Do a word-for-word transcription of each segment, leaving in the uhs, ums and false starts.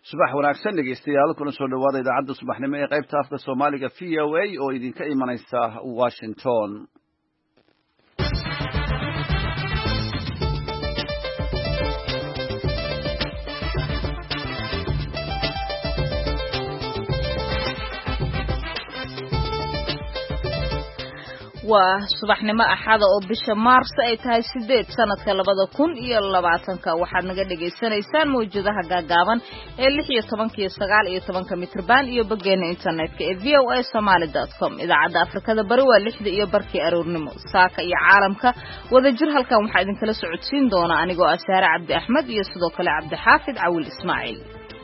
subax wanaagsan dhegeystayaal kuna soo dhawaada idaacadda subaxnimo ee qaybta afka Soomaaliga V O A oo idinka imanaysa Washington. waa subaxnimo axada oo bisha Maars ay tahay sideed sanadka labada kun iyo labaatanka waxaad naga dhageysanaysaan mawjadaha gaagaaban ee lix iyo toban iyo sagaal iyo toban mitir iyo bageena internetka ee v o a somali dot com. idaacadda Afrikada bari waa lixda iyo barkii aroornimo. saaka iyo caalamka wada jir halkan waxaa idin kala socodsiin doona anigoo ah Saare Cabdi Axmed iyo sidoo kale Cabdi Xaafid Cawil Ismaaciil.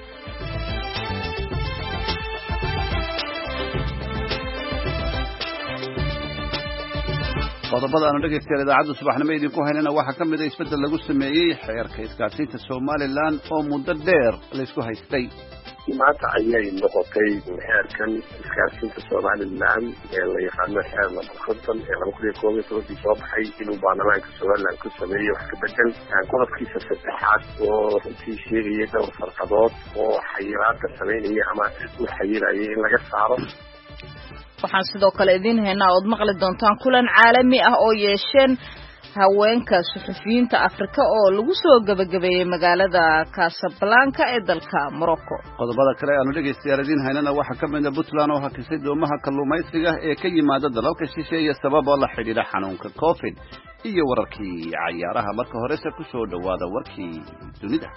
qodobada aan dhageystayaal idaacadda subaxnimo idinku haynana waxa kamid ah isbedel lagu sameeyay xeerka isgaarsiinta Somaliland oo muddo dheer la isku haystay. maanta ayay noqotay xeerkan isgaarsiinta Somaliland ee la yaqaano xeer number konton ee laba kun iyo koob iyo toban soo baxay inuu baarlamaanka Somaliland ku sameeyo wax ka bedel qodobkiisa saddexaad oo runtii sheegaya dhowr farqadood oo xayiraadka sameynaya ama u xayiraya in laga saaro. waxaan sidoo kale idin haynaa oo maqli doontaan kulan caalami ah oo yeesheen haweenka suxufiyiinta Afrika oo lagu soo gabagabeeyay magaalada Casablanca ee dalka Morocco. qodobada kale aanu dhageystayaal idin haynana waxa kamid ah Puntland oo hakisay doomaha kalluumaysiga ee ka yimaada dalalka shisheeye sabab la xiriira xanuunka Covid iyo wararkii ciyaaraha. marka hore se ku soo dhawaada warkii dunida.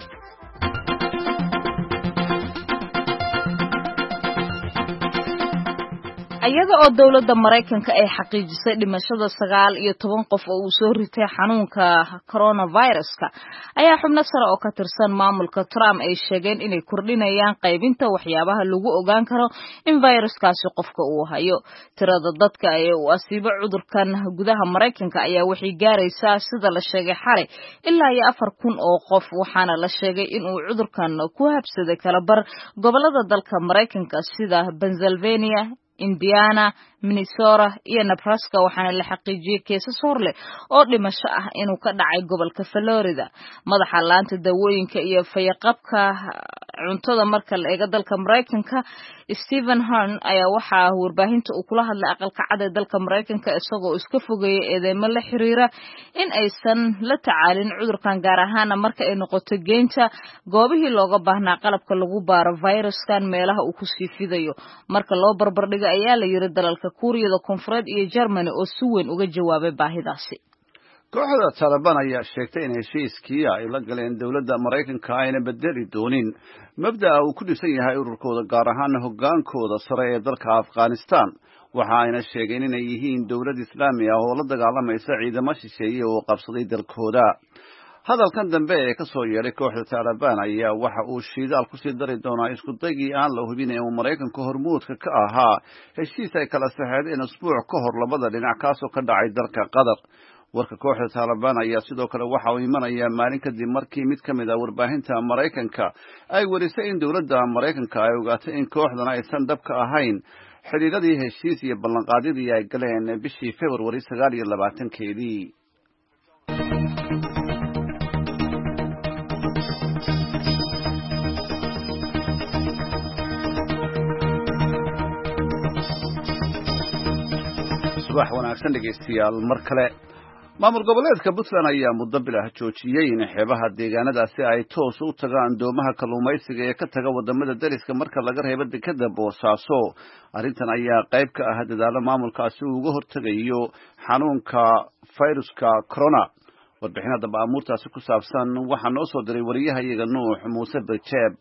ayaga oo dawladda Mareykanka ay xaqiijisay dhimashada sagaal iyo toban qof oo uu soo ritay xanuunka coronavirus-ka ayaa xubno sare oo ka tirsan maamulka Trump ay sheegeen inay kordhinayaan qaybinta waxyaabaha lagu ogaan karo in viruskaasi qofka uu hayo. tirada dadka ee uu asiibo cudurkan gudaha Mareykanka ayaa waxay gaaraysaa sida la sheegay xalay ilaa iyo afar kun oo qof, waxaana la sheegay in uu cudurkan ku habsaday kala bar gobolada dalka Mareykanka sida Pennsylvania, Indiana, Minnesota iyo Nebraska, waxaana la xaqiijiyay keesas hor leh oo dhimasho ah inuu ka dhacay gobolka Florida. madaxa laanta dawooyinka iyo fayaqabka cuntada marka la eego dalka Mareykanka Stephen Hahn ayaa waxa warbaahinta uu kula hadlay aqalka cad ee dalka Mareykanka isagoo iska fogeeyay eedeymo la xiriira in aysan la tacaalin cudurkan gaar ahaan marka ay noqoto geynta goobihii looga baahnaa qalabka lagu baaro viruskan meelaha uu ku sii fidayo. marka loo barbardhigo ayaa la yiri dalalka Kuuriyada Koonfureed iyo Germany oo si weyn uga jawaabay baahidaasi. kooxda Taliban ayaa sheegtay in heshiiskii ay la galeen dawladda Mareykanka ayna bedeli doonin mabda'a uu ku dhisan yahay ururkooda gaar ahaan hogaankooda sare ee dalka Afghanistan. waxa ayna sheegeen inay yihiin dawlad Islaami ah oo la dagaalamaysa ciidamo shisheeye oo qabsaday dalkooda. hadalkan dambe ee ka soo yeeray kooxda Taliban ayaa waxa uu shidaal ku sii dari doonaa isku daygii aan la hubin ee Mareykanka hormuudka ka ahaa heshiis ay kala saxeexdeen usbuuc ka hor labada dhinac kaasoo ka dhacay dalka Qatar. warka kooxda Taliban ayaa sidoo kale waxa uu imanayaa maalin kadib markii mid ka mid ah warbaahinta Mareykanka ay warisay in dawladda Mareykanka ay ogaatay in kooxdan aysan dhabka ahayn xiriiradii heshiis iyo ballanqaadyadii ay galeen bishii February sagaal iyo labaatankeedii. subax wanaagsan dhegeystayaal mar kale. maamul goboleedka Puntland ayaa muddo bilah joojiyay in xeebaha deegaanadaasi ay toos u tagaan doomaha kalluumaysiga ee ka taga wadamada dariska marka laga reebo dekada Boosaaso. arrintan ayaa qayb ka ah dadaalo maamulkaasi uu uga hortagayo xanuunka viruska corona. warbixinada baamuurtaasi ku saabsan waxaa noo soo diray wariyahayaga Nuux Muuse Barjeeb.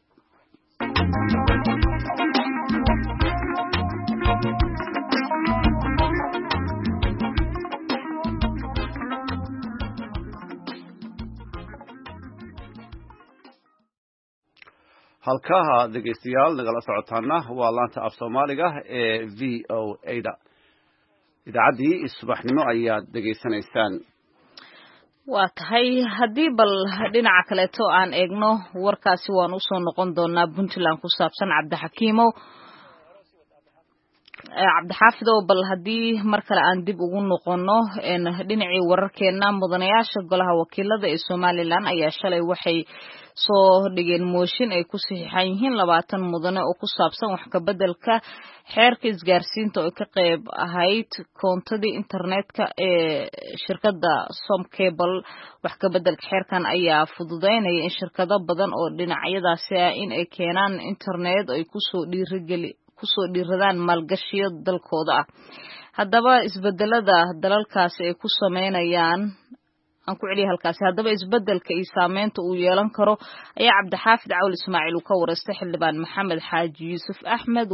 halkaha dhegeystayaal nagala socotaana waa laanta af Soomaaliga ee V O A da. idaacadii subaxnimo ayaad dhageysanaysaan. waa tahay haddii bal dhinaca kaleeto aan eegno warkaasi waan u soo noqon doonaa Puntland ku saabsan Cabdi Xakiimow. cabdixaafid oo bal haddii mar kale aan dib ugu noqono dhinacii wararkeena mudanayaasha golaha wakiilada ee Somaliland ayaa shalay waxay soo dhigeen mooshin ay ku saxiixan yihiin labaatan mudane oo ku saabsan wax ka bedelka xeerka isgaarsiinta oo ka qayb ahayd koontadii internetka ee shirkadda Somcable. wax ka bedelka xeerkan ayaa fududeynaya in shirkado badan oo dhinacyadaasi ah in ay keenaan internet ay ku soo dhiirigeli kusoo dhiiradaan maalgashiyo dalkooda ah. haddaba isbedelada dalalkaasi ay ku sameynayaan aan ku celiyo halkaasi haddaba isbedelka iyo saameynta uu yeelan karo ayaa cabdixaafid cawl ismaaciil uu ka wareystay xildhibaan maxamed xaaji yuusuf axmed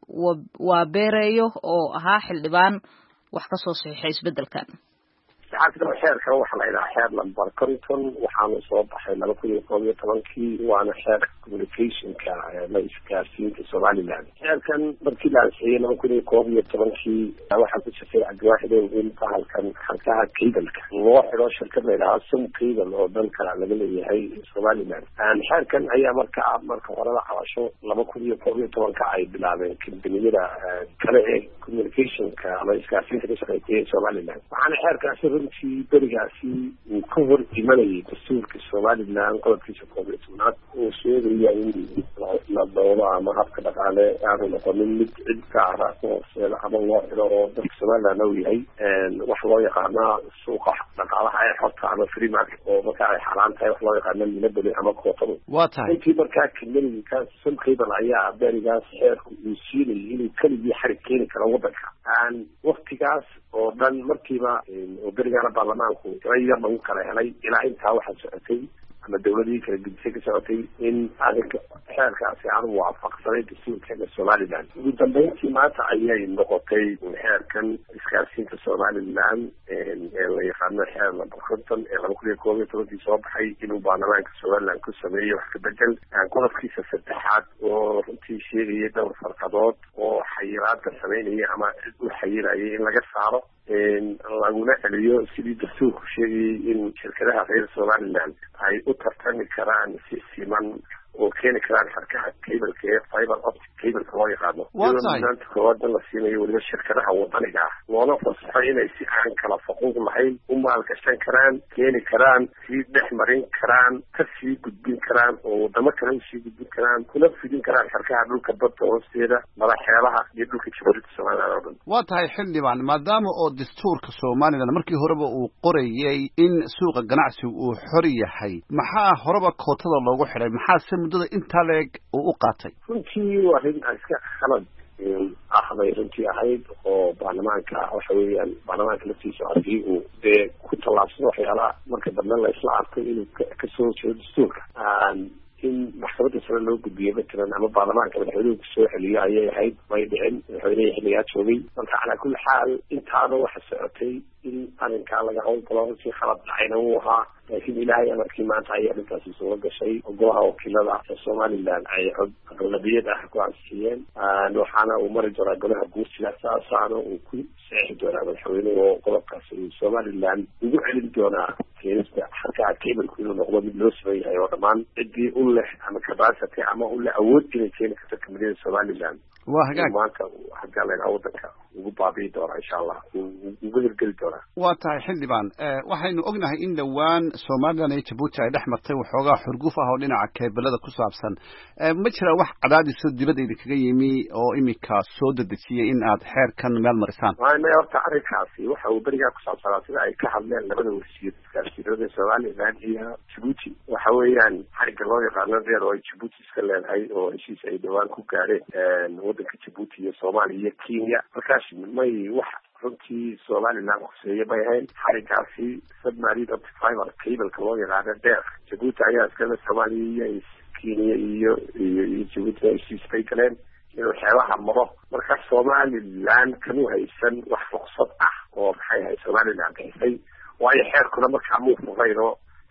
waa beereeyo oo ahaa xildhibaan wax ka soo saxiixay isbedelkan. xaafidka xeerka waxa la yiraahdaa xeer number konton waxaanu soo baxay laba kun iyo koob iyo tobankii waana xeerka communicationka la isgaarsiinta Somaliland. xeerkan markii la ansixiyay laba kun iyo koob iyo tobankii waxaa ku jirtay adwaahid in bahalkan xarkaha cable-ka loo xiro shirkad la yiraahdo Somcable oo dalka laga leeyahay Somaliland. xeerkan ayaa markaa marka hore la cabasho laba kun iyo koob iyo tobanka ay bilaabeen kambaniyada kale ee communicationka la isgaarsiinta ka shaqeeya Somaliland. waxaana xeerkaasi runtii berigaasi uu ka hor imanayay dastuurka Somaliland qodobkiisa koob iyo tobnaad oo sheegaya in la doodo ama habka dhaqaale aanu noqonin mid cid gaara hooseeda ama loo xiro oo dalka Somaliland uu yahay wax loo yaqaana suuqa dhaqaalaha ee xorta ama free market oo marka ay xaraan tahay wax loo yaqaana minabadi ama kootado. waa tahay intii markaa kambaniyada Somcable ayaa berigaas xeerku uu siinayay inuu keligii xarig keeni karo wadanka aan waqtigaas oo dhan markiiba oo berigaana baarlamaanku rayida lagu kala helay ilaa intaa waxaa socotay ama dawladii kala gudisay ka socotay in arrinka xeerkaasi aanu waafaqsanay dastuurka Somaliland. ugu dambeyntii maanta ayay noqotay xeerkan isgaarsiinta Somaliland ee la yaqaano xeer number konton ee laba kun iyo koob iyo tobankii soo baxay inuu baarlamaanka Somaliland ku sameeyo wax ka bedel qodobkiisa saddexaad oo runtii sheegaya dhowr farqadood oo xayiraadka sameynaya ama u xayirayay in laga saaro laguna celiyo sidii dastuurku sheegayay in shirkadaha reer Somaliland ay u tartami karaan si siman oo keeni karaan xarkaha cable-ka ee fiber optic cable-ka loo yaqaano. maanta koowaad la siinayo weliba shirkadaha wadaniga ah loona fasaxo inay si aan kala faquuq lahayn u maalgashan karaan keeni karaan sii dhex marin karaan ka sii gudbin karaan oo wadamo kale usii gudbin karaan kuna fidin karaan xarkaha dhulka badda hoosteeda madaxeelaha iyo dhulka jabuuti Somaliland oo dhan. waa tahay xildhibaan maadaama oo dastuurka Somaliland markii horeba uu qorayay in suuqa ganacsigu uu xor yahay maxaa horeba kootada loogu xiray maxaa muddada intaa leeg uu u qaatay? runtii waa arrin iska khalad ah bay runtii ahayd oo baarlamaanka waxa weeyaan baarlamaanka laftiisa haddii uu dee ku tallaabsado waxyaalaha marka dambe la isla arkay inuu kasoo jeedo dastuurka in maxkamadda sare loo gudbiyo matalan ama baarlamaanka madaxweynuhu kusoo celiyo ayay ahayd may dhicin madaxweyneha xilligaa joogay. marka calaa kulli xaal intaaba waxa socotay in arrinkaa laga howlgalo runtii khalad dhacayna uu ahaa laakiin ilaahay amarkii maanta ayay arrintaasi suura gashay oo golaha wakiilada ee Somaliland ay cod aqlabiyad ah ku ansixiyeen waxaana uu mari doonaa golaha guursiga saasaana uu ku saxiixi doonaa madaxweynuhu oo qodobkaasi Somaliland ugu celin doonaa keenista xarkaha cable-ku inuu noqdo mid loo sameyn yahay oo dhammaan ciddii u leh ama capacity ama u leh awood inay keeni karto kambaniyada Somaliland. waa hagaag maanta haddii la yidhaahdo wadanka ugu baabi'i doonaa insha allah ugu hirgeli doonaa. waa tahay xildhibaan waxaynu ognahay in dhowaan Somaliland iyo Djibouti ay dhex martay waxoogaa xurguf ah oo dhinaca keebelada ku saabsan ma jira wax cadaadis dibadda kaga yimi oo imika soo dedejiyay in aad xeerkan meel marisaan? waa horta arrinkaasi waxa uu berigaa ku saabsanaa sida ay ka hadleen labada wasiir isgaarsiinada Somaliland iyo Djibouti waxa weeyaan xarigga loo yaqaano reer oo ay Djibouti iska leedahay oo heshiis ay dhawaan ku gaareen waddanka Djibouti iyo Soomaaliya iyo Kenya. markaas may wax runtii Somaliland khuseeya bay ahayn xariggaasi submarine optic fiber cable-ka loo yaqaano dheer Djibouti ayaa iskale Soomaaliya iyo Kenya iyo iyo Djibouti ay heshiis bay galeen inuu xeebaha maro. marka Somaliland kanu haysan wax ruqsad ah oo maxay ahayd Somaliland haysay waayo xeerkuna markaa muu furayn oo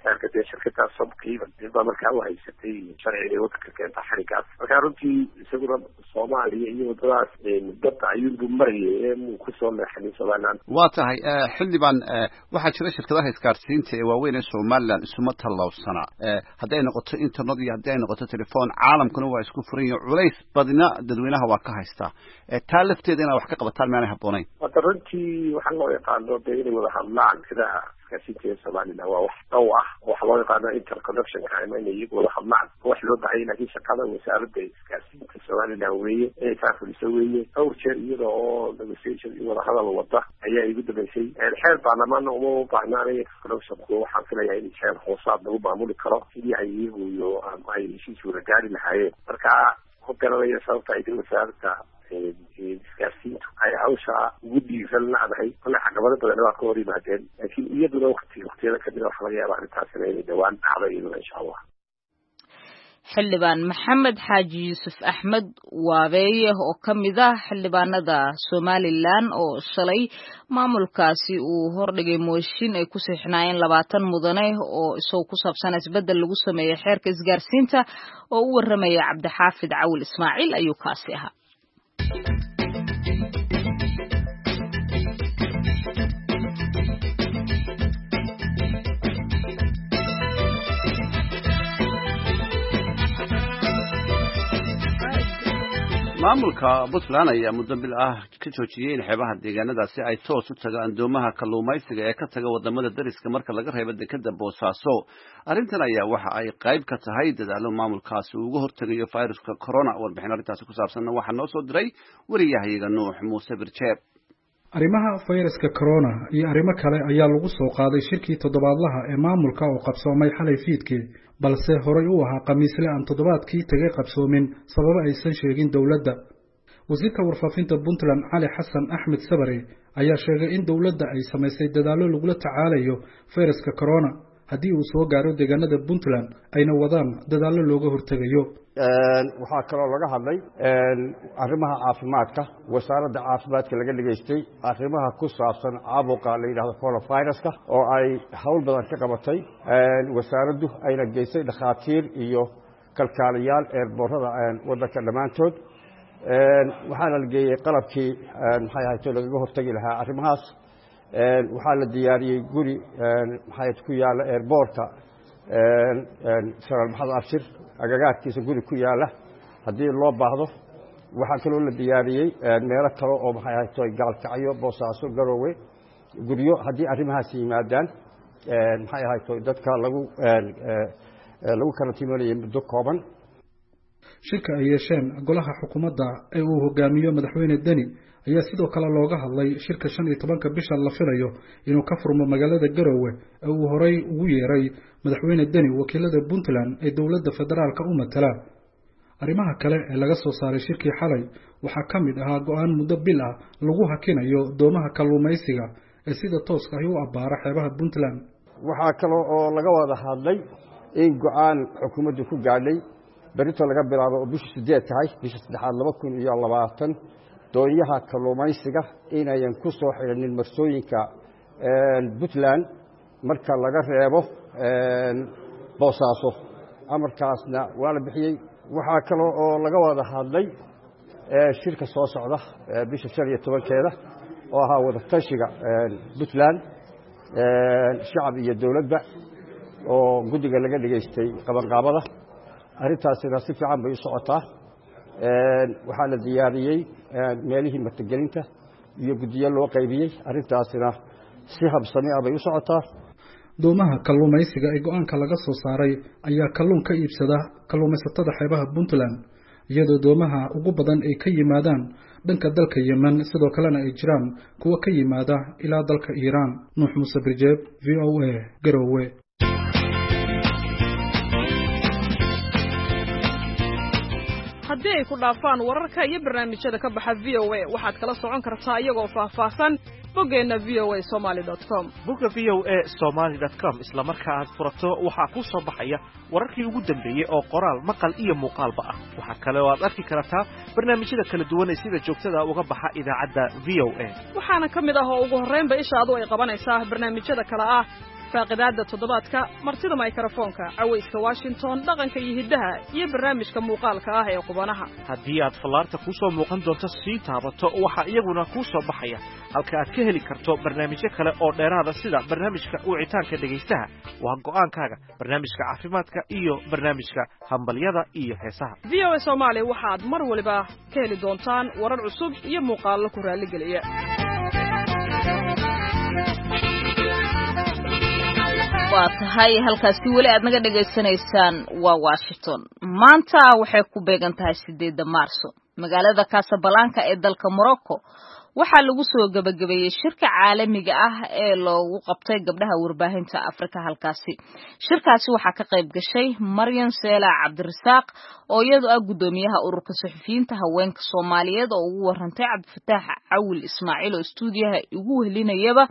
xeerka dee shirkadaas sabkiiba dibaa markaa u haysatay sharciga waddanka keenta xarigaas markaa runtii isaguna soomaaliya iyo waddadaas badda ayuunbu marayay ee muu kusoo leexanin somaliland. waa tahay xildhibaan waxaa jira shirkadaha isgaarsiinta ee waaweyn ee somaliland isuma tallawsana haddii ay noqoto internet iyo haddii ay noqoto telefoon caalamkuna waa isku furan yihin culays badina dadweynaha waa ka haystaa taa lafteeda inaad wax ka qabataan maanay habboonayn. hadda runtii waxaa loo yaqaano dee inay wada hadlaan sida isgaarsiinta somaliland waa wax dhow ah waxa loo yaqaano interconnection ama inay iyagu wada hadlaan wax loo bahayay laakiin shaqada wasaaradda isgaarsiinta somaliland weeye inay kaa fuliso weeye dhowr jeer iyada oo negotiation iyo wada hadal wada ayaa igu dambeysay xeer baarlamaanna uma baahnaanay interconnectionku waxaan filayaa in xeer hoosaad lagu maamuli karo sidii ay iyagu iyo ay heshiis wada gaari lahaayeen marka ku garanaya sababta ay wasaaradda isgaarsiintu ay hawsha ugu dhiiran lacdahay kole caqabado badan waa ka hor yimaadeen laakiin iyaduna waqti waqtiyada kamida waxaa laga yaabaa arrintaasina inay dhawaan dhacdo iyaduna insha allah. xildhibaan maxamed xaaji yuusuf axmed waabeeye oo ka mid ah xildhibaanada somalilan oo shalay maamulkaasi uu hordhigay mooshin ay ku siixnaayeen labaatan mudane oo isagoo ku saabsan isbeddel lagu sameeyey xeerka isgaarsiinta oo u warramaya cabdixaafid cawil ismaaciil ayuu kaasi ahaa. maamulka Puntland ayaa muddo bil ah ka joojiyay in xeebaha deegaanadaasi ay toos u tagaan doomaha kalluumaysiga ee ka taga wadamada dariska marka laga reebo dekada Boosaaso. arrintan ayaa waxa ay qayb ka tahay dadaalo maamulkaasi uga hortagayo fayraska corona. warbixin arrintaasi ku saabsan waxa noo soo diray wariyahayaga Nuux Muuse Birjeeb. arrimaha fayraska corona iyo arrimo kale ayaa lagu soo qaaday shirkii toddobaadlaha ee maamulka oo qabsoomay xalay fiidkii balse horay u ahaa khamiisle aan toddobaadkii tagay qabsoomin sababo aysan sheegin dowladda. wasiirka warfaafinta Puntland Cali Xasan Axmed Sabari ayaa sheegay in dowladda ay samaysay dadaalo lagula tacaalayo fayraska corona haddii uu soo gaaro deegaanada Puntland ayna wadaan dadaalo looga hortagayo. waxaa kaloo laga hadlay arrimaha caafimaadka wasaaradda caafimaadka laga dhageystay arrimaha ku saabsan caabuqa la yiraahdo coronaviruska oo ay hawl badan ka qabatay wasaaraddu ayna geysay dhakhaatiir iyo kalkaaliyaal eerboorada waddanka dhammaantood waxaana la geeyey qalabkii maxay ahayd lagaga hortagi lahaa arrimahaas waxaa la diyaariyey guri maxay ku yaala eerboorka Saraal Maxamed Abshir agagaarkiisa guri ku yaala haddii loo baahdo waxaa kaloo la diyaariyey meelo kale oo maxay ahayd gaalkacyo Boosaaso Garowe guryo haddii arrimahaas yimaadaan maxay ahayd dadka lagu lagu karantiimeeyay muddo kooban. shirka ay yeesheen golaha xukuumadda ee uu hogaamiyo madaxweyne Deni ayaa sidoo kale looga hadlay shirka shan iyo tobanka bisha la filayo inuu ka furmo magaalada Garowe ee uu horay ugu yeeray madaxweyne Deni wakiilada Puntland ee dowladda federaalka u matala. arrimaha kale ee laga soo saaray shirkii xalay waxaa ka mid ahaa go'aan muddo bil ah lagu hakinayo doomaha kalluumaysiga ee sida tooska ah u abaara xeebaha Puntland. waxaa kaloo oo laga wada hadlay in go'aan xukuumaddu ku gaadhay berito laga bilaabo oo bisha sideed tahay bisha saddexaad laba kun iyo labaatan doonyaha kalluumaysiga inayan ku soo xirinin marsooyinka Puntland marka laga reebo Boosaaso. amarkaasna waa la bixiyey. waxaa kaloo oo laga wada hadlay shirka soo socda bisha shan iyo tobankeeda oo ahaa wada tashiga Puntland shacab iyo dowladba oo guddiga laga dhageystay qabanqaabada. arrintaasina si fiican bay u socotaa. waxaa la diyaariyey meelihii martigelinta iyo guddiyo loo qaybiyey. arrintaasina si habsami ah bay u socotaa. doomaha kalluumaysiga ee go'aanka laga soo saaray ayaa kalluun ka iibsada kalluumaysatada xeebaha Puntland iyadoo doomaha ugu badan ay ka yimaadaan dhanka dalka Yemen sidoo kalena ay jiraan kuwa ka yimaada ilaa dalka Iran. Nuux Muuse Birjeeb, V O A, Garowe. haddii ay ku dhaafaan wararka iyo barnaamijyada ka baxa V O A waxaad kala socon kartaa iyagoo faahfaahsan boggeena v o a somali dot com. bogga v o a somali dot com isla marka aad furato waxaa ku soo baxaya wararkii ugu dambeeyey oo qoraal maqal iyo muuqaalba ah. waxaa kale oo aad arki kartaa barnaamijyada kala duwan ee sida joogtada uga baxa idaacadda V O A. waxaana ka mid ah oo ugu horreynba ishaadu ay qabanaysaa barnaamijyada kale ah faaqidaada toddobaadka martida mikrofoonka cawayska Washington dhaqanka iyo hiddaha iyo barnaamijka muuqaalka ah ee qubanaha haddii aad fallaarta ku soo muuqan doonto sii taabato waxa iyaguna ku soo baxaya halka aad ka heli karto barnaamijyo kale oo dheeraada sida barnaamijka wicitaanka dhegaystaha waa go'aankaaga barnaamijka caafimaadka iyo barnaamijka hambalyada iyo heesaha V O A Soomaali waxaad mar waliba ka heli doontaan warar cusub iyo muuqaallo ku raali geliya waa tahay halkaasi weli aad naga dhageysanaysaan waa Washington maanta waxay ku beegan tahay sideedda Maarso magaalada Casablanca ee dalka Morocco waxaa lagu soo gabagabeeyay shirka caalamiga ah ee loogu qabtay gabdhaha warbaahinta Afrika halkaasi shirkaasi waxaa ka qayb gashay Maryan Seela Cabdirasaaq oo iyadu ah gudoomiyaha ururka saxafiyiinta haweenka Soomaaliyeed oo ugu warantay Cabdifataax Cawil Ismaaciil oo stuudiyaha ugu welinayaba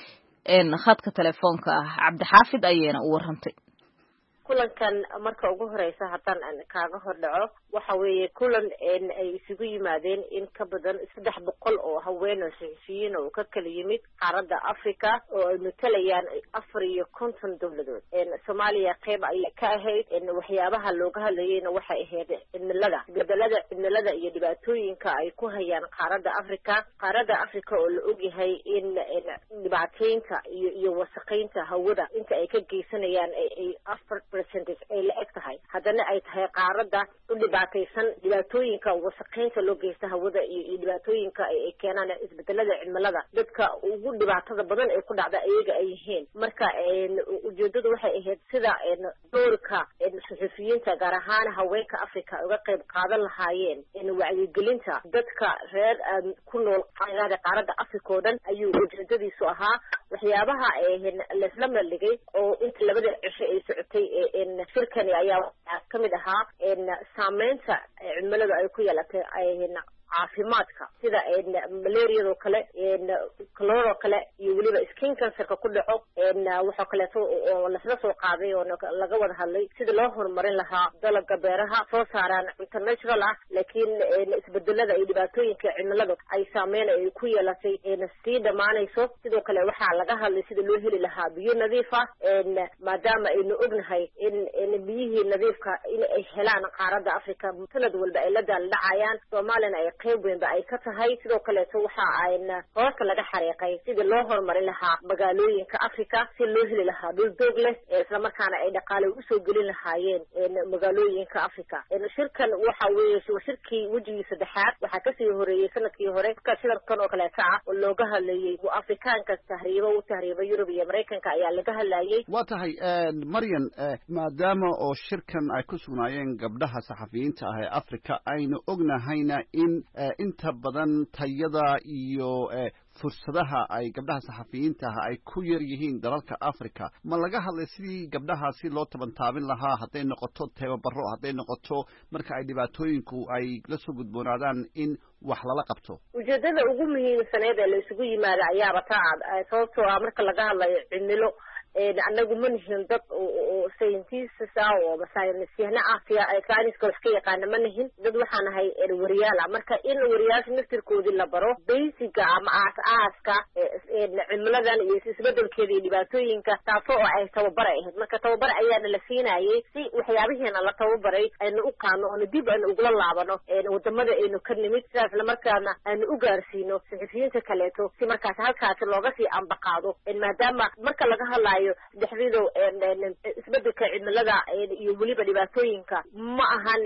een khadka telefoonka ah Cabdixaafid ayayna u warantay kulankan marka ugu horeysa haddaan aan kaaga hor dhaco waxa weeye kulan ay isugu yimaadeen in ka badan saddex boqol oo haween oo saxafiyiin oo ka kala yimid qaaradda Afrika oo ay matalayaan afar iyo konton dowladood Soomaaliya qayb ay ka ahayd waxyaabaha looga hadlayayna waxay ahayd cimilada bedelada cimilada iyo dhibaatooyinka ay ku hayaan qaaradda Afrika qaaradda Afrika oo la ogyahay in dhibaatooyinka iyo iyo wasaqeynta hawada inta ay ka geysanayaan ay afar percentage ay la eg tahay haddana ay tahay qaaradda u dhibaataysan dhibaatooyinka wasaqeynta loo geysta hawada iyo dhibaatooyinka ay keenaan isbedelada cimilada dadka ugu dhibaatada badan ee ku dhacda ayaga ay yihiin marka ujeedadu waxay ahayd sida doorka saxafiyiinta gaar ahaan haweenka Afrika uga qayb qaadan lahaayeen in wacyigelinta dadka reer ku nool qaaradda Afrika oo dhan ayuu ujeedadiisu ahaa waxyaabaha la isla meeligay oo inta labada cisho ay socotay in shirkani ayaa ka mid ahaa in saameynta cimilada ay ku yeelatay ay caafimaadka sida malaria oo kale cholera kale iyo waliba skin cancer ku dhaco waxa kale oo la soo qaaday oo laga wada hadlay sida loo horumarin lahaa dalagga beeraha soo saaraan international ah laakiin isbedelada iyo dhibaatooyinka cimilada ay saameyn ay ku yeelatay in si dhamaanayso sidoo kale waxa laga hadlay sida loo heli lahaa biyo nadiif ah maadaama aynu ognahay in biyihii nadiifka in ay helaan qaaradda Afrika sanad walba ay la dhacayaan Soomaalina ay qayb weyn ba ay ka tahay sidoo kale waxa ayna hoosta laga xariiqay sida loo horumarin lahaa magaalooyinka Afrika si loo heli lahaa dhul doog leh isla markaana ay dhaqaale u soo gelin lahaayeen magaalooyinka Afrika shirkan waxa weeye shirkii wajigii saddexaad waxa ka sii horeeyay sanadkii hore ka shirkan oo kale ah oo looga hadlayay oo Afrikaanka tahriibo u tahriibo Yurub iyo Mareykanka ayaa laga hadlayay waa tahay Maryan maadaama oo shirkan ay ku sugnaayeen gabdhaha saxafiyiinta ah ee Afrika aynu ognahayna in inta badan tayada iyo fursadaha ay gabdhaha saxafiyiinta ah ay ku yar yihiin dalalka Afrika ma laga hadlay sidii gabdhahaasi loo tabantaabin lahaa hadday noqoto tababaro hadday noqoto marka ay dhibaatooyinku ay la soo gudboonaadaan in wax lala qabto ujeedada ugu muhiimsaneed ee la isugu yimaado ayaaba taa sababtoo ah marka laga hadlayo cimilo anagu ma nihin dad oo scientists ah oo saynisyahna ah sayniska wax ka yaqaana ma nihin dad waxaan ahay wariyaal ah marka in wariyaasha naftirkoodii la baro basiga ama aas-aaska cimiladan iyo isbedelkeeda iyo dhibaatooyinka taasoo oo ay tababar ahayd marka tababar ayaana la siinayay si waxyaabihiina la tababaray aynu u qaano oona dib aynu ugula laabano wadamada aynu ka nimid sidaas lamarkaana aynu u gaarsiino saxafiyiinta kaleeto si markaas halkaasi looga sii ambaqaado maadaama marka laga hadlayo dhexdiido isbedelka cimilada iyo waliba dhibaatooyinka ma ahan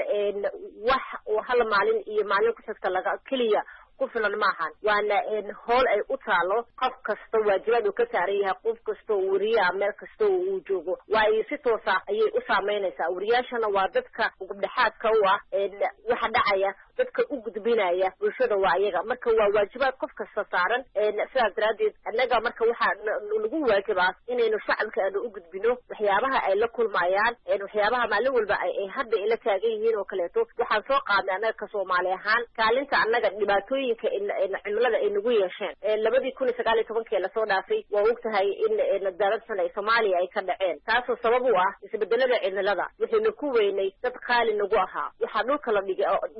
wax oo hal maalin iyo maalin ku xigta laga kaliya ku filan maahan waana hool ay u taalo qof kasta waajibaad uu ka saaran yahay qof kasta oo wariyaa meel kasta oo uu joogo waayo si toosa ayay u saameynaysaa wariyaashana waa dadka gabdhaxaadka u ah waxa dhacaya dadka u gudbinaya bulshada waa iyaga marka waa waajibaad qof kasta saaran sidaas daraadeed annaga marka waxaa lagu waajibaa inaynu shacabka aanu u gudbino waxyaabaha ay la kulmayaan waxyaabaha maalin walba ay hadda ila taagan yihiin oo kaleeto waxaan soo qaadnay annaga ka Soomaali ahaan kaalinta annaga dhibaatooyin cimilada ay nagu yeesheen labadii kun iyo sagaal iyo tobankii la soo dhaafay waa ogtahay in dalad sana ee Soomaaliya ay ka dhaceen taasoo sabab u ah isbedelada cimilada waxaynu ku weynay dad qaali nagu ahaa waxa dhulka la dhigay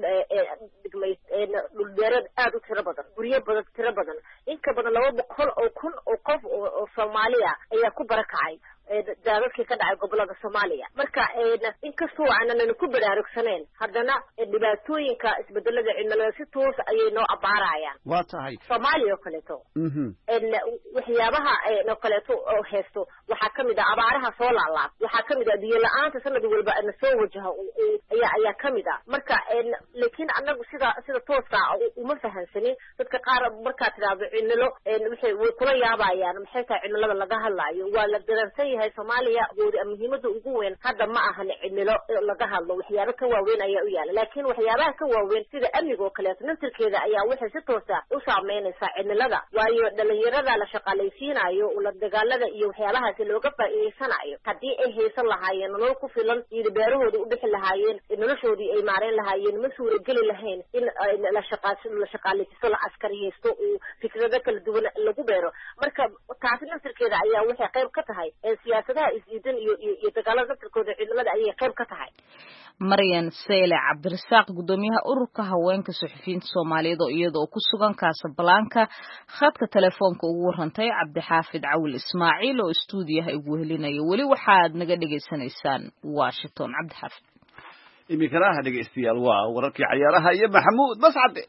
dhigmay dhulbeereed aad u tiro badan guryo badan tiro badan in ka badan laba boqol oo kun oo qof oo Soomaaliya ayaa ku barakacay daadadkii ka dhacay gobolada Soomaaliya marka inkastoo aanan ku baraarugsaneen haddana dhibaatooyinka isbedelada cimilada si toos ayay noo abaarayaan waa tahay Soomaaliya oo kaleeto waxyaabaha oo kaleeto oo heesto waxaa kamid ah abaaraha soo laalaad waxaa kamid ah biyo la'aanta sanad walba aan soo wajaho ayaa ayaa kamid ah marka laakiin anagu sida sida tooska uma fahansanin dadka qaar marka tiraado cimilo waxay kula yaabayaan maxay tahay cimilada laga hadlayo waa la daransan yahay Soomaaliya oo muhiimada ugu weyn hadda ma ahan cimilo laga hadlo waxyaabo ka waaweyn ayaa u yaala laakiin waxyaabaha ka waaweyn sida amniga oo kale naftirkeeda ayaa waxay si toos ah u saameynaysaa cimilada waayo dhalinyarada la shaqaaleysiinayo la dagaalada iyo waxyaabahaas looga faa'iideysanayo hadii ay haysan lahaayeen nolol ku filan iyo beerahooda u bixi lahaayeen noloshoodii ay maareen lahaayeen ma suura gali lahayn in la shaqaalaysiiso la shaqaaleysiiso la askariyeysto oo fikrado kala duwan lagu beero marka taasi naftirkeeda ayaa waxay qayb ka tahay siyaasadaha isdiidan iyo iyo dagaalada naftirkooda cimilada ayay qayb ka tahay Maryan Seele Cabdirasaaq gudoomiyaha ururka haweenka suxufiyiinta Soomaaliyeed oo iyadoo ku sugan Casablanca khadka telefoonka ugu warantay Cabdixaafid Cawil Ismaaciil oo stuudiyaha ugu helinayo wali waxaad naga dhageysanaysaan Washington Cabdixaafid imikana dhageystayaal waa wararkii ciyaaraha iyo Maxamuud Mascade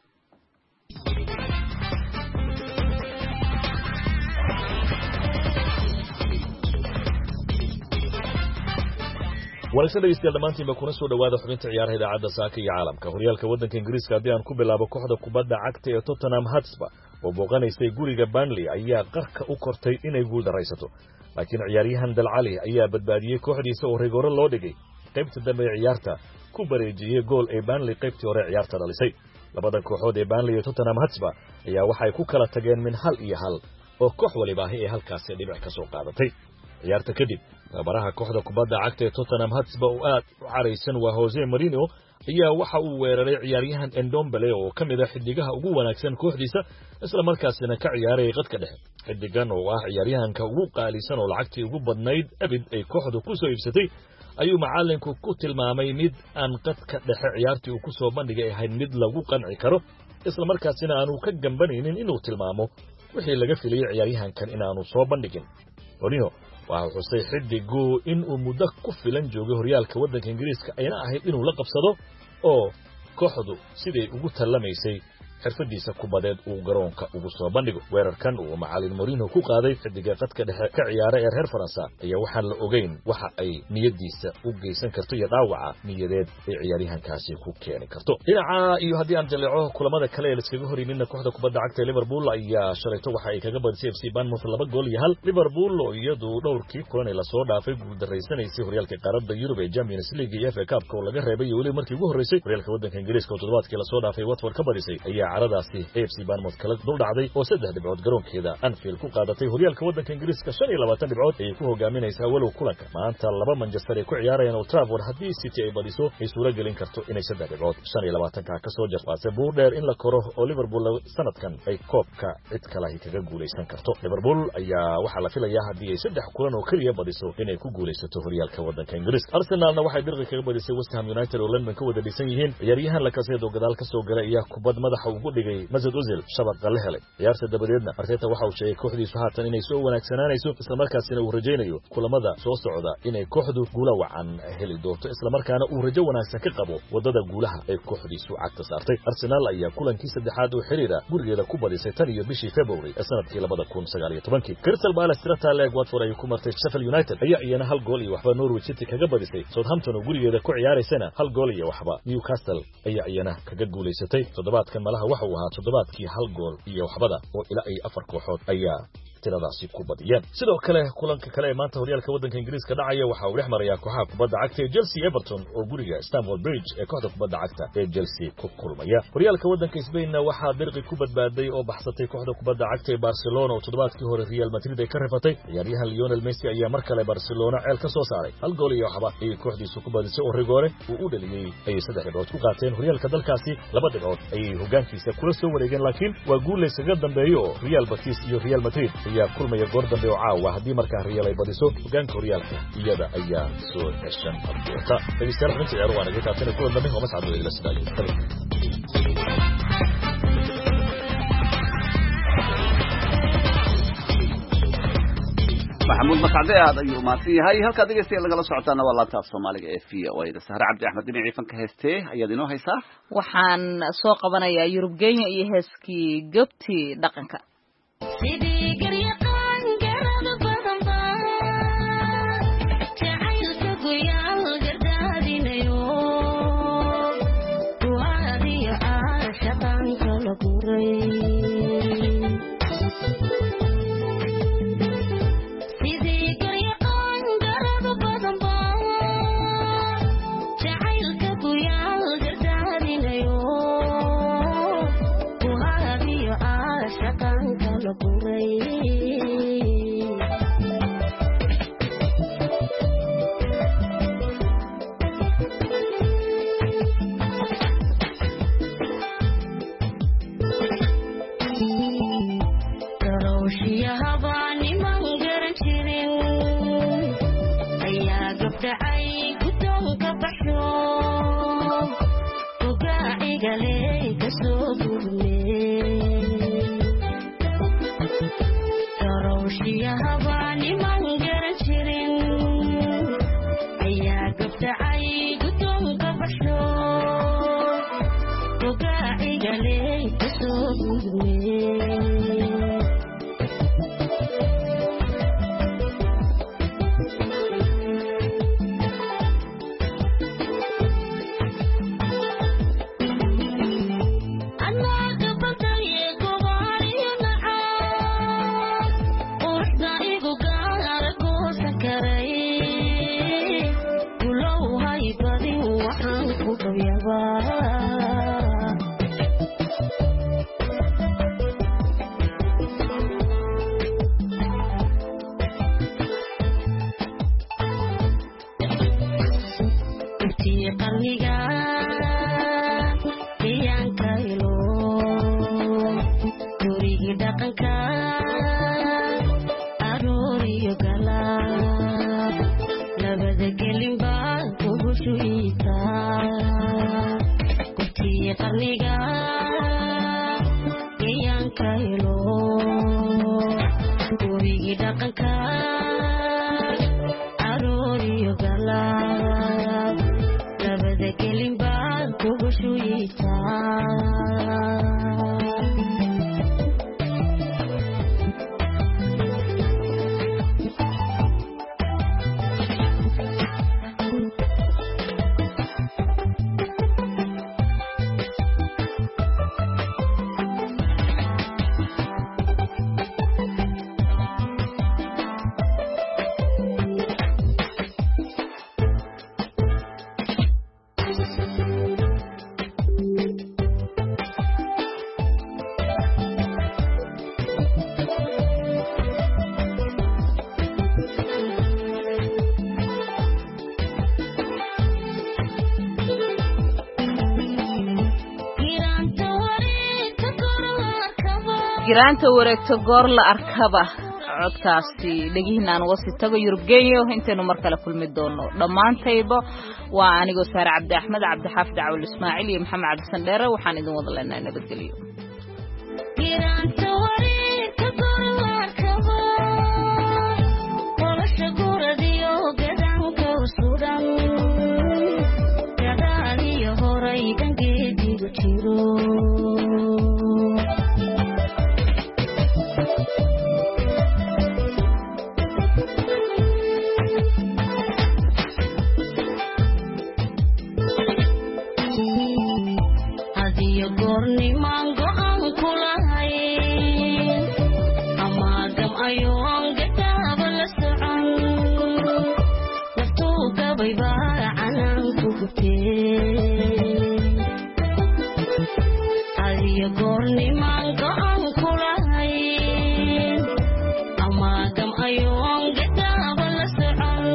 walaasha dhageystayaal dhamaantiinba kuna soo dhawaada xubinta ciyaaraha idaacadda saaka iyo caalamka horyaalka waddanka ingiriiska haddii aan ku bilaabo kooxda kubadda cagta ee Tottenham Hotspur oo booqanaysay guriga Burnley ayaa qarka u kortay inay guul daraysato laakiin ciyaaryahan Dalcali ayaa badbaadiyey kooxdiisa oo rigooro loo dhigay qaybta dambe ee ciyaarta ku bareejiyay gool ee Burnley qaybtii hore ciyaarta dhalisay labada kooxood ee Burnley iyo Tottenham Hotspur ayaa waxay ku kala tageen min hal iyo hal oo koox waliba ay halkaas dhibic ka soo qaadatay ciyaarta kadib tababaraha kooxda kubadda cagta ee Tottenham Hotspur oo aad u careysan waa Jose Mourinho ayaa waxa uu weeraray ciyaaryahan Ndombele oo kamid ah xidigaha ugu wanaagsan kooxdiisa isla markaasina ka ciyaaray qadka dhexe xidigan oo ah ciyaaryahanka ugu qaalisan oo lacagtii ugu badnayd abid ay kooxdu ku soo iibsatay ayuu macallinku ku tilmaamay mid aan qadka dhexe ciyaartii uu ku soo bandhigay ahayn mid lagu qanci karo isla markaasina aanu ka gambanaynin inuu tilmaamo wixii laga filayay ciyaaryahankan inaanu soo bandhigin Mourinho waxa xusay xidigu in uu muddo ku filan joogay horyaalka waddanka Ingiriiska ayna ahayd inuu la qabsado oo kooxdu sidii ugu talamaysay xirfadiisa kubadeed uu garoonka ugu soo bandhigo weerarkan uu macallin Mourinho ku qaaday xidiga qadka dhexe ka ciyaaray ee reer Faransa ayaa waxaan la ogeyn waxa ay niyadiisa u geysan karto iyo dhaawaca niyadeed ee ciyaaryahankaasi ku keeni karto dhinaca iyo haddii aan jaleeco kulamada kale ee iskaga hor yimidna kooxda kubadda cagta Liverpool ayaa shalayto waxa ay kaga badisay F C Bournemouth laba gool iyo hal Liverpool oo iyadu dhowrkii kulan ee la soo dhaafay guul dareysanaysay horyaalka qaaradda Yurub ee Champions League iyo F A Cup oo laga reebay wali markii ugu horeysay horyaalka waddanka Ingiriiska oo toddobaadkii la soo dhaafay Watford ka badisay ayaa caradaasi F C Bournemouth kala dul dhacday oo saddex dhibcood garoonkeeda Anfield ku qaadatay horyaalka waddanka Ingiriiska shan iyo labaatan dhibcood ay ku hogaaminaysaa walow kulanka maanta laba Manchester ay ku ciyaarayaan Old Trafford haddii City ay badiso ay suura gelin karto inay saddex dhibcood shan iyo labaatan ka ka soo jarfaasay buur dheer in la koro oo Liverpool sanadkan ay koobka cid kale ay kaga guuleysan karto Liverpool ayaa waxa la filayaa haddii ay saddex kulan oo kaliya badiso inay ku guuleysato horyaalka waddanka Ingiriiska Arsenalna waxay dirqi kaga badisay West Ham United oo London ka wada dhisan yihiin ciyaaryahan la kaseedo gadaal ka soo galay ayaa kubad madaxa ugu dhigay Mesut Ozil shabaqa la helay ciyaarta dabadeedna Arteta waxa uu sheegay kooxdiisu haatan inay soo wanaagsananayso isla markaasina uu rajaynayo kulamada soo socda inay kooxdu guula wacan heli doonto isla markaana uu rajo wanaagsan ka qabo wadada guulaha ay kooxdiisu cagta saartay Arsenal ayaa kulankii saddexaad oo xiriira gurigeeda ku badisay tan iyo bishii February ee sanadkii laba kun sagaal iyo toban Crystal Palace tirata leeg Watford ay ku martay Sheffield United ayaa iyana hal gool iyo waxba Norwich City kaga badisay Southampton oo gurigeeda ku ciyaaraysana hal gool iyo waxba Newcastle ayaa iyana kaga guuleysatay toddobaadkan malaha waxa uu ahaa toddobaadkii hal gool iyo waxbada oo ilaa ay afar kooxood ayaa tiradaasi ku badiyeen sidoo kale kulanka kale ee maanta horyaalka waddanka Ingiriiska dhacaya waxa uu dhexmarayaa kooxaha kubadda cagta ee Chelsea Everton oo guriga Stamford Bridge ee kooxda kubadda cagta ee Chelsea ku kulmaya horyaalka waddanka Spain waxa dirqi ku badbaaday oo baxsatay kooxda kubadda cagta ee Barcelona oo toddobaadkii hore Real Madrid ay ka rifatay ciyaaryahan Lionel Messi ayaa mar kale Barcelona ceel ka soo saaray hal gool iyo waxba ay kooxdiisu ku badisay oo rigoore uu u dhaliyay ay saddex dhibcood ku qaateen horyaalka dalkaasi laba dhibcood ay hoggaankiisa kula soo wareegeen laakiin waa guul isaga dambeeyo Real Betis iyo Real Madrid ayaa kulmaya goor dambe oo caawa haddii markaa Real ay badiso hoggaanka horyaalka iyada ayaa soo heshan doonta dhageystayaal xubinta ciyaaro waa naga taabtana kulan dambe oo mascad oo ila sidaayay محمود مسعدي هذا يوماتي هاي هلك دغيستي lagala socotaana waa laanta Soomaaliga ee V O A da Sahra Cabdi Axmed dhinaci fanka heestay ayaad inoo haysaa waxaan soo qabanayaa Yurub Kenya iyo heeskii gabti dhaqanka sidii garyaqaan garada badan baa jacaylka goyaal gardaadinayo waadiyo aashaqan kala guray giraanta wareegto goor la arkaba codkaasi dhagihinaan wasi tago Yurub Kenya intaynu mar kale kulmi doono dhamaantayba waa aniga Sahra Cabdi Axmed Cabdi Xaafid Awil Ismaaciil iyo Maxamed Cabdi Sandheere waxaan idin wada leenahay nabadgelyo giraanta wareegto goor la arkaba qolasha guradiyo gadanka usudan gadaaliyo horay dangeedigu jiro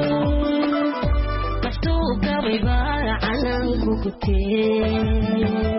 Good day.